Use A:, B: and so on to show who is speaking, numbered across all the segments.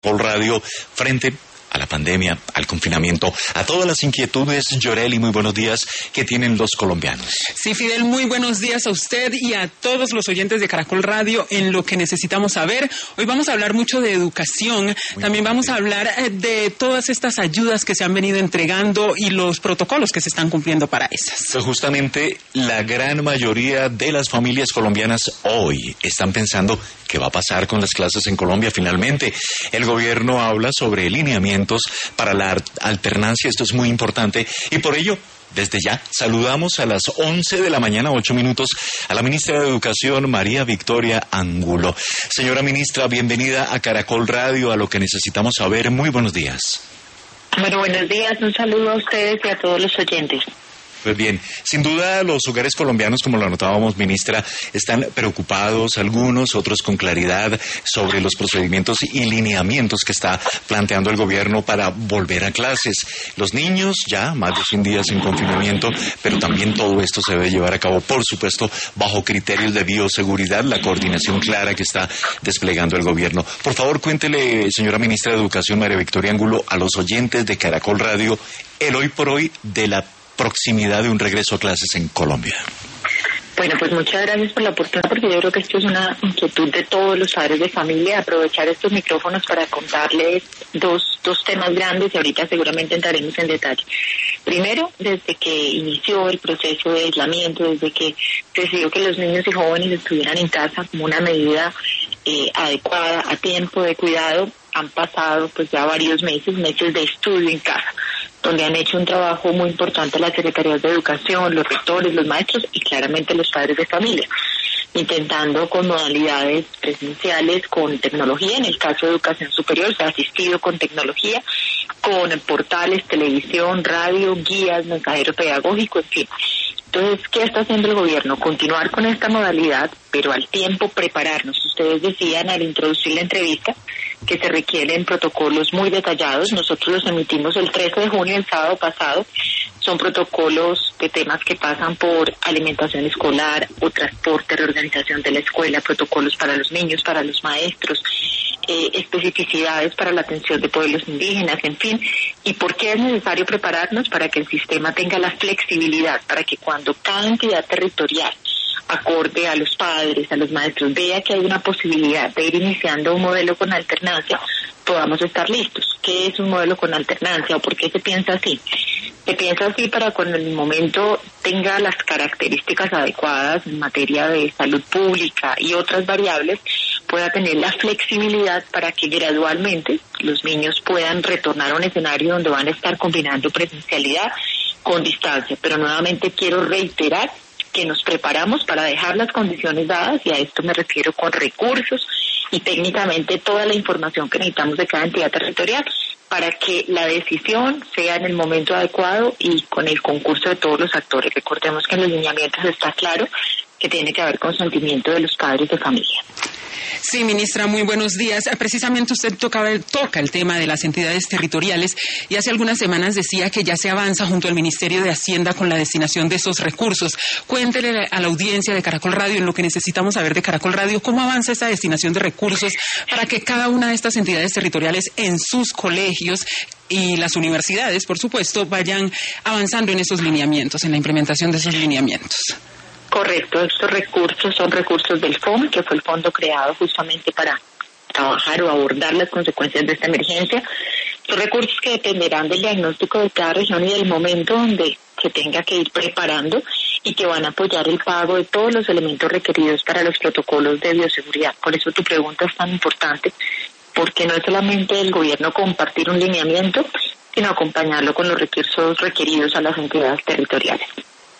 A: Caracol Radio frente a la pandemia, al confinamiento, a todas las inquietudes, Yoreli, muy buenos días, que tienen los colombianos.
B: Sí, Fidel, muy buenos días a usted y a todos los oyentes de Caracol Radio en lo que necesitamos saber. Hoy vamos a hablar mucho de educación, también vamos a hablar de todas estas ayudas que se han venido entregando y los protocolos que se están cumpliendo para esas.
A: Pues justamente la gran mayoría de las familias colombianas hoy están pensando qué va a pasar con las clases en Colombia finalmente. El gobierno habla sobre lineamientos para la alternancia, esto es muy importante, y por ello, desde ya, saludamos a las 11 de la mañana, 8 minutos, a la ministra de Educación, María Victoria Angulo. Señora ministra, bienvenida a Caracol Radio, a lo que necesitamos saber. Muy buenos días.
C: Bueno, buenos días, un saludo a ustedes y a todos los oyentes.
A: Pues bien, sin duda los hogares colombianos, como lo anotábamos, ministra, están preocupados, algunos, otros con claridad, sobre los procedimientos y lineamientos que está planteando el gobierno para volver a clases. Los niños ya más de 100 días en confinamiento, pero también todo esto se debe llevar a cabo, por supuesto, bajo criterios de bioseguridad, la coordinación clara que está desplegando el gobierno. Por favor, cuéntele, señora ministra de Educación, María Victoria Angulo, a los oyentes de Caracol Radio, el hoy por hoy de la proximidad de un regreso a clases en Colombia.
C: Bueno, pues muchas gracias por la oportunidad, porque yo creo que esto es una inquietud de todos los padres de familia, aprovechar estos micrófonos para contarles dos temas grandes y ahorita seguramente entraremos en detalle. Primero, desde que inició el proceso de aislamiento, desde que decidió que los niños y jóvenes estuvieran en casa como una medida adecuada, a tiempo de cuidado, han pasado pues ya varios meses de estudio en casa, donde han hecho un trabajo muy importante las secretarías de educación, los rectores, los maestros y claramente los padres de familia, intentando con modalidades presenciales, con tecnología, en el caso de educación superior se ha asistido con tecnología, con portales, televisión, radio, guías, mensajero pedagógico, en fin. Entonces, ¿qué está haciendo el gobierno? Continuar con esta modalidad, pero al tiempo prepararnos. Ustedes decían al introducir la entrevista que se requieren protocolos muy detallados. Nosotros los emitimos el 13 de junio, el sábado pasado. Son protocolos de temas que pasan por alimentación escolar o transporte, reorganización de la escuela, protocolos para los niños, para los maestros, especificidades para la atención de pueblos indígenas, en fin. ¿Y por qué es necesario prepararnos? Para que el sistema tenga la flexibilidad, para que cuando cada entidad territorial, acorde a los padres, a los maestros, vea que hay una posibilidad de ir iniciando un modelo con alternancia, podamos estar listos. ¿Qué es un modelo con alternancia o por qué se piensa así? Se piensa así para cuando en el momento tenga las características adecuadas en materia de salud pública y otras variables, pueda tener la flexibilidad para que gradualmente los niños puedan retornar a un escenario donde van a estar combinando presencialidad con distancia. Pero nuevamente quiero reiterar que nos preparamos para dejar las condiciones dadas, y a esto me refiero con recursos y técnicamente toda la información que necesitamos de cada entidad territorial para que la decisión sea en el momento adecuado y con el concurso de todos los actores. Recordemos que en los lineamientos está claro que tiene que haber consentimiento de los padres de familia.
B: Sí, ministra, muy buenos días. Precisamente usted toca el tema de las entidades territoriales y hace algunas semanas decía que ya se avanza junto al Ministerio de Hacienda con la destinación de esos recursos. Cuéntele a la audiencia de Caracol Radio, en lo que necesitamos saber de Caracol Radio, cómo avanza esa destinación de recursos para que cada una de estas entidades territoriales en sus colegios y las universidades, por supuesto, vayan avanzando en esos lineamientos, en la implementación de esos lineamientos.
C: Correcto, estos recursos son recursos del FOM, que fue el fondo creado justamente para trabajar o abordar las consecuencias de esta emergencia. Son recursos que dependerán del diagnóstico de cada región y del momento donde se tenga que ir preparando y que van a apoyar el pago de todos los elementos requeridos para los protocolos de bioseguridad. Por eso tu pregunta es tan importante, porque no es solamente el gobierno compartir un lineamiento, sino acompañarlo con los recursos requeridos a las entidades territoriales.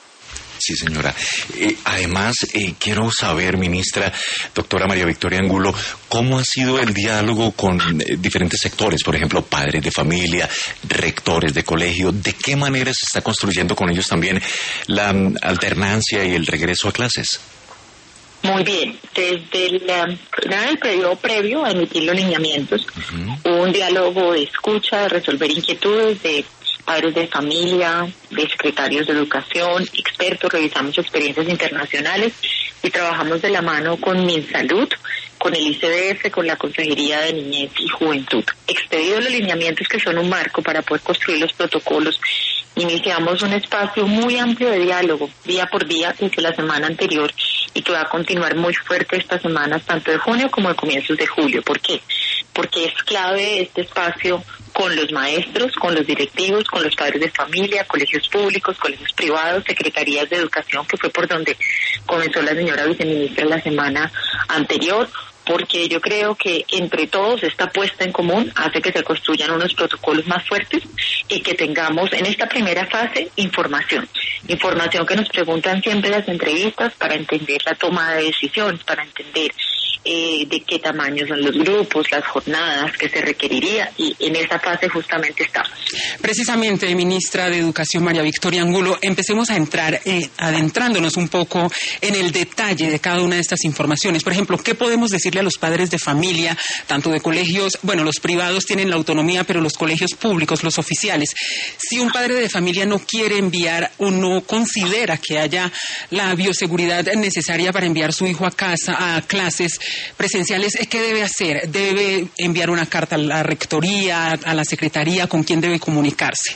A: Sí, señora. Además, quiero saber, ministra, doctora María Victoria Angulo, ¿cómo ha sido el diálogo con diferentes sectores? Por ejemplo, padres de familia, rectores de colegio. ¿De qué manera se está construyendo con ellos también la alternancia y el regreso a clases?
C: Muy bien. Desde el periodo previo a emitir los lineamientos, hubo un diálogo de escucha, de resolver inquietudes de padres de familia, de secretarios de educación, expertos, revisamos experiencias internacionales y trabajamos de la mano con MinSalud con el ICDF, con la Consejería de Niñez y Juventud. Expedidos los lineamientos que son un marco para poder construir los protocolos, iniciamos un espacio muy amplio de diálogo, día por día, desde la semana anterior, y que va a continuar muy fuerte estas semanas, tanto de junio como de comienzos de julio. ¿Por qué? Porque es clave este espacio con los maestros, con los directivos, con los padres de familia, colegios públicos, colegios privados, secretarías de educación, que fue por donde comenzó la señora viceministra la semana anterior, porque yo creo que entre todos esta puesta en común hace que se construyan unos protocolos más fuertes y que tengamos en esta primera fase información que nos preguntan siempre en las entrevistas para entender la toma de decisiones, para entender de qué tamaño son los grupos, las jornadas que se requeriría, y en esa fase justamente estamos.
B: Precisamente, ministra de Educación María Victoria Angulo, empecemos a entrar adentrándonos un poco en el detalle de cada una de estas informaciones. Por ejemplo, ¿qué podemos decirle a los padres de familia, tanto de colegios, bueno, los privados tienen la autonomía, pero los colegios públicos, los oficiales? Si un padre de familia no quiere enviar o no considera que haya la bioseguridad necesaria para enviar su hijo a casa, a clases presenciales, ¿qué debe hacer? ¿Debe enviar una carta a la rectoría, a la secretaría? ¿Con quién debe comunicarse?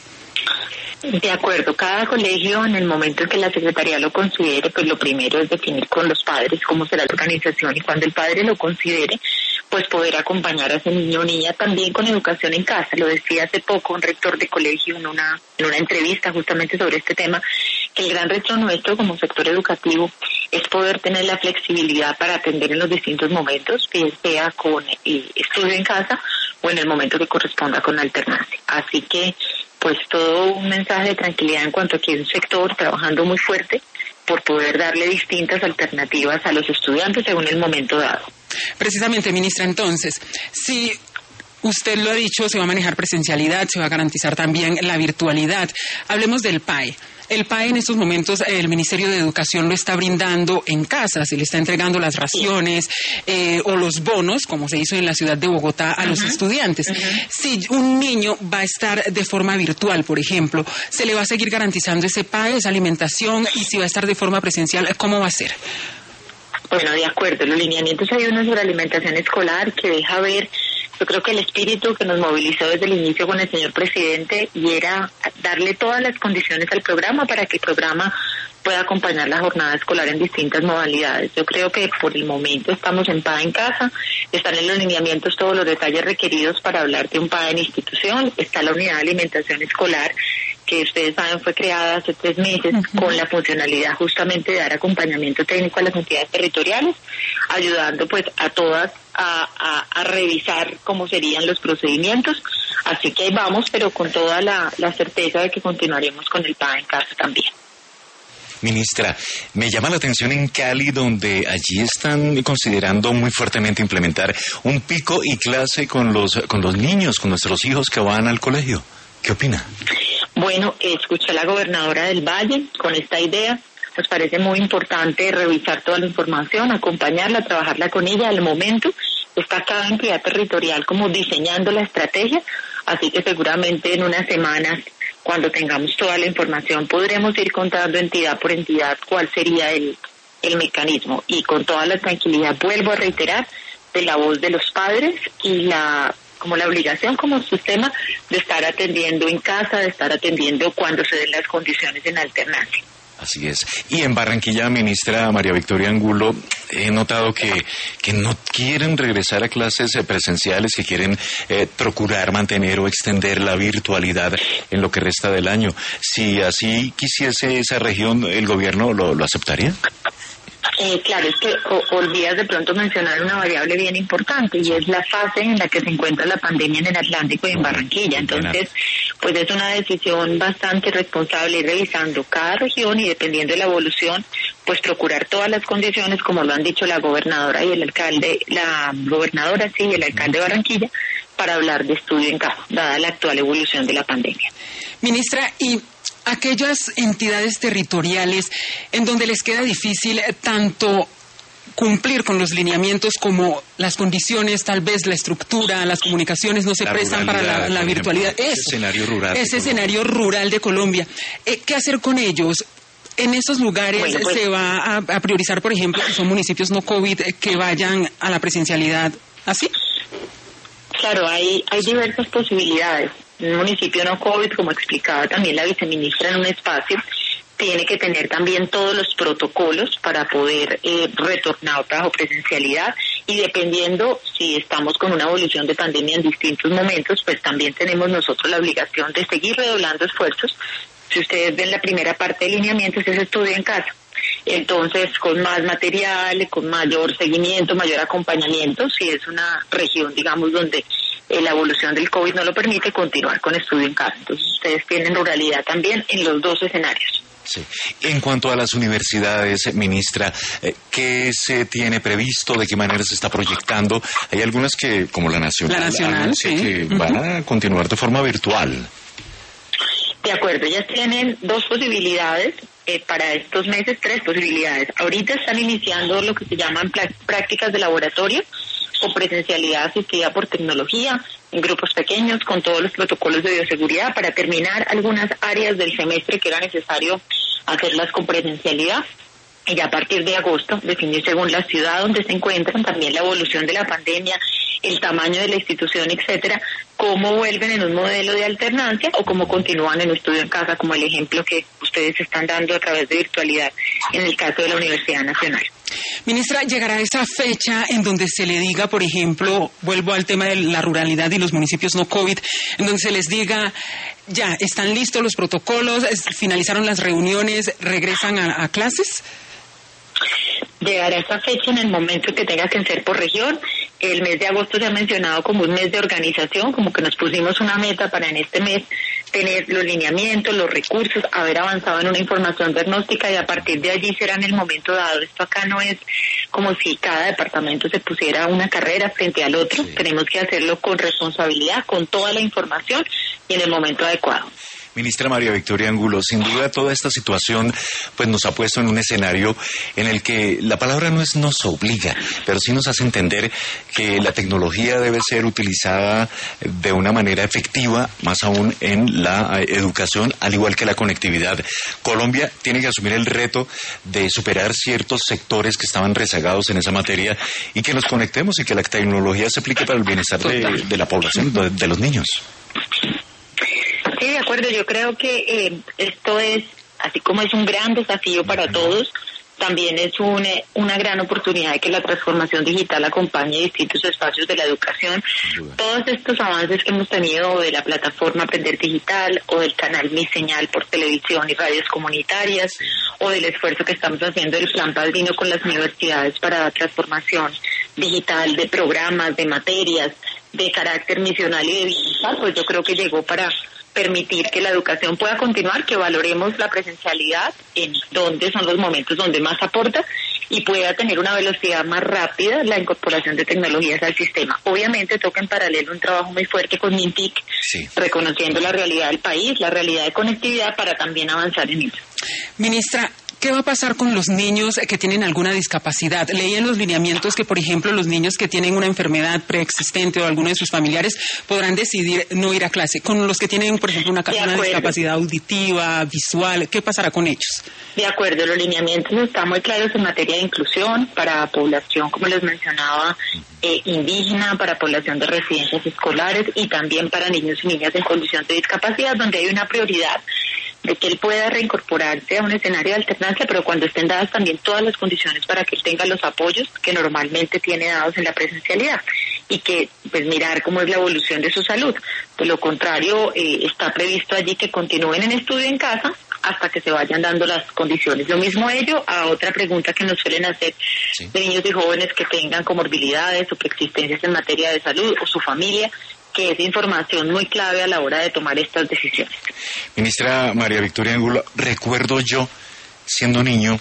C: De acuerdo, cada colegio en el momento en que la secretaría lo considere, pues lo primero es definir con los padres cómo será la organización, y cuando el padre lo considere, pues poder acompañar a ese niño o niña también con educación en casa. Lo decía hace poco un rector de colegio en una entrevista justamente sobre este tema, que el gran reto nuestro como sector educativo es poder tener la flexibilidad para atender en los distintos momentos, bien sea con estudio en casa o en el momento que corresponda con alternancia. Así que pues todo un mensaje de tranquilidad en cuanto a que hay un sector trabajando muy fuerte por poder darle distintas alternativas a los estudiantes según el momento dado.
B: Precisamente, ministra, entonces, si usted lo ha dicho, se va a manejar presencialidad, se va a garantizar también la virtualidad. Hablemos del PAE. El PAE en estos momentos, el Ministerio de Educación lo está brindando en casa, se le está entregando las raciones o los bonos, como se hizo en la ciudad de Bogotá, a los estudiantes. Si un niño va a estar de forma virtual, por ejemplo, ¿se le va a seguir garantizando ese PAE, esa alimentación? Y si va a estar de forma presencial, ¿cómo va a ser?
C: Bueno, de acuerdo. Los lineamientos hay uno sobre alimentación escolar que deja ver, yo creo que el espíritu que nos movilizó desde el inicio con el señor presidente, y era darle todas las condiciones al programa para que el programa pueda acompañar la jornada escolar en distintas modalidades. Yo creo que por el momento estamos en PAE en casa, están en los lineamientos todos los detalles requeridos para hablar de un PAE en institución, está la unidad de alimentación escolar, que ustedes saben fue creada hace 3 meses con la funcionalidad justamente de dar acompañamiento técnico a las entidades territoriales, ayudando pues a todas a revisar cómo serían los procedimientos. Así que ahí vamos, pero con toda la certeza de que continuaremos con el PAE en casa también.
A: Ministra, me llama la atención en Cali, donde allí están considerando muy fuertemente implementar un pico y clase con los niños, con nuestros hijos que van al colegio. ¿Qué opina?
C: Bueno, escuché a la gobernadora del Valle con esta idea. Nos parece muy importante revisar toda la información, acompañarla, trabajarla con ella. Al momento está cada entidad territorial como diseñando la estrategia, así que seguramente en unas semanas, cuando tengamos toda la información, podremos ir contando entidad por entidad cuál sería el mecanismo. Y con toda la tranquilidad, vuelvo a reiterar, de la voz de los padres y la obligación como sistema de estar atendiendo en casa, de estar atendiendo cuando se den las condiciones en alternancia.
A: Así es. Y en Barranquilla, ministra María Victoria Angulo, he notado que no quieren regresar a clases presenciales, que quieren procurar mantener o extender la virtualidad en lo que resta del año. Si así quisiese esa región, ¿el gobierno lo aceptaría?
C: Claro, es que olvidas de pronto mencionar una variable bien importante, y es la fase en la que se encuentra la pandemia en el Atlántico y en Barranquilla. Entonces, pues es una decisión bastante responsable, ir revisando cada región y dependiendo de la evolución, pues procurar todas las condiciones, como lo han dicho la gobernadora y el alcalde, la gobernadora sí y el alcalde de Barranquilla, para hablar de estudio en casa, dada la actual evolución de la pandemia.
B: Ministra, y aquellas entidades territoriales en donde les queda difícil tanto cumplir con los lineamientos como las condiciones, tal vez la estructura, las comunicaciones no se prestan para la virtualidad.
A: Ese escenario rural.
B: Ese escenario rural de Colombia. ¿Qué hacer con ellos? En esos lugares se va a priorizar, por ejemplo, si son municipios no COVID, que vayan a la presencialidad, ¿así?
C: Claro, hay diversas posibilidades. Un municipio no COVID, como explicaba también la viceministra en un espacio, tiene que tener también todos los protocolos para poder retornar bajo presencialidad, y dependiendo si estamos con una evolución de pandemia en distintos momentos, pues también tenemos nosotros la obligación de seguir redoblando esfuerzos. Si ustedes ven la primera parte de lineamientos, es estudio en casa. Entonces, con más material, con mayor seguimiento, mayor acompañamiento, si es una región, digamos, donde la evolución del COVID no lo permite, continuar con estudio en casa. Entonces, ustedes tienen ruralidad también en los dos escenarios.
A: Sí. En cuanto a las universidades, ministra, ¿qué se tiene previsto? ¿De qué manera se está proyectando? Hay algunas que, como la Nacional,
B: sí,
A: que van a continuar de forma virtual.
C: De acuerdo, ellas tienen dos posibilidades para estos meses, tres posibilidades. Ahorita están iniciando lo que se llaman prácticas de laboratorio o presencialidad asistida por tecnología, en grupos pequeños, con todos los protocolos de bioseguridad, para terminar algunas áreas del semestre que era necesario hacerlas con presencialidad. Y ya a partir de agosto, definir según la ciudad donde se encuentran, también la evolución de la pandemia, el tamaño de la institución, etcétera, cómo vuelven en un modelo de alternancia o cómo continúan en estudio en casa, como el ejemplo que ustedes están dando a través de virtualidad en el caso de la Universidad Nacional.
B: Ministra, ¿llegará esa fecha en donde se le diga, por ejemplo, vuelvo al tema de la ruralidad y los municipios no COVID, en donde se les diga, ya, están listos los protocolos, finalizaron las reuniones, regresan a clases?
C: Llegará esa fecha en el momento que tenga que ser por región. El mes de agosto se ha mencionado como un mes de organización, como que nos pusimos una meta para en este mes tener los lineamientos, los recursos, haber avanzado en una información diagnóstica, y a partir de allí será en el momento dado. Esto acá no es como si cada departamento se pusiera una carrera frente al otro. Sí. Tenemos que hacerlo con responsabilidad, con toda la información y en el momento adecuado.
A: Ministra María Victoria Angulo, sin duda toda esta situación pues nos ha puesto en un escenario en el que la palabra no es nos obliga, pero sí nos hace entender que la tecnología debe ser utilizada de una manera efectiva, más aún en la educación, al igual que la conectividad. Colombia tiene que asumir el reto de superar ciertos sectores que estaban rezagados en esa materia y que nos conectemos y que la tecnología se aplique para el bienestar de la población, de los niños.
C: Sí, de acuerdo. Yo creo que esto es, así como es un gran desafío para todos, también es una gran oportunidad de que la transformación digital acompañe distintos espacios de la educación. Todos estos avances que hemos tenido de la plataforma Aprender Digital o del canal Mi Señal por televisión y radios comunitarias, o del esfuerzo que estamos haciendo del Plan Padrino con las universidades para la transformación digital de programas, de materias, de carácter misional y de bienestar, pues yo creo que llegó para permitir que la educación pueda continuar, que valoremos la presencialidad en donde son los momentos donde más aporta y pueda tener una velocidad más rápida la incorporación de tecnologías al sistema. Obviamente toca en paralelo un trabajo muy fuerte con MINTIC, sí, reconociendo la realidad del país, la realidad de conectividad, para también avanzar en ello.
B: Ministra, ¿qué va a pasar con los niños que tienen alguna discapacidad? Leí en los lineamientos que, por ejemplo, los niños que tienen una enfermedad preexistente o alguno de sus familiares podrán decidir no ir a clase. Con los que tienen, por ejemplo, una discapacidad auditiva, visual, ¿qué pasará con ellos?
C: De acuerdo, los lineamientos están muy claros en materia de inclusión para población, como les mencionaba, indígena, para población de residencias escolares y también para niños y niñas en condición de discapacidad, donde hay una prioridad de que él pueda reincorporarse a un escenario de alternancia, pero cuando estén dadas también todas las condiciones para que él tenga los apoyos que normalmente tiene dados en la presencialidad, y que pues mirar cómo es la evolución de su salud. De lo contrario, está previsto allí que continúen en estudio en casa hasta que se vayan dando las condiciones. Lo mismo ello a otra pregunta que nos suelen hacer, sí, de niños y jóvenes que tengan comorbilidades o preexistencias en materia de salud o su familia, que es información muy clave a la hora de tomar estas decisiones.
A: Ministra María Victoria Angulo, recuerdo yo, siendo niño,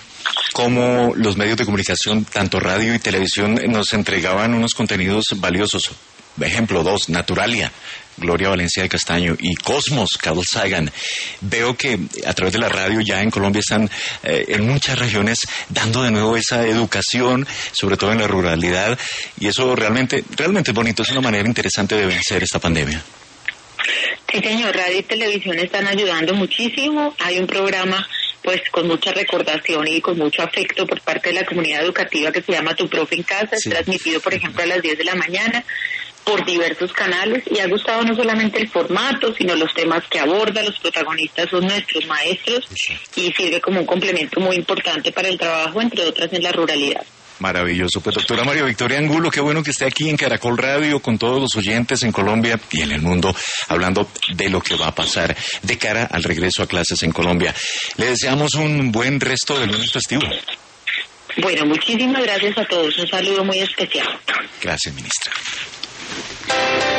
A: cómo los medios de comunicación, tanto radio y televisión, nos entregaban unos contenidos valiosos. Ejemplo 2, Naturalia, Gloria Valencia de Castaño, y Cosmos, Carl Sagan. Veo que a través de la radio ya en Colombia están en muchas regiones dando de nuevo esa educación, sobre todo en la ruralidad, y eso realmente es bonito, es una manera interesante de vencer esta pandemia.
C: Sí, señor, radio y televisión están ayudando muchísimo. Hay un programa pues con mucha recordación y con mucho afecto por parte de la comunidad educativa, que se llama Tu Profe en Casa.
A: Sí.
C: Es transmitido, por ejemplo, a las 10 de la mañana por diversos canales, y ha gustado no solamente el formato, sino los temas que aborda. Los protagonistas son nuestros maestros,
A: Sí.
C: y sirve como un complemento muy importante para el trabajo, entre otras en la ruralidad.
A: Maravilloso. Pues doctora María Victoria Angulo, qué bueno que esté aquí en Caracol Radio con todos los oyentes en Colombia y en el mundo, hablando de lo que va a pasar de cara al regreso a clases en Colombia. Le deseamos un buen resto del lunes festivo.
C: Bueno, muchísimas gracias a todos. Un saludo muy especial.
A: Gracias, ministra.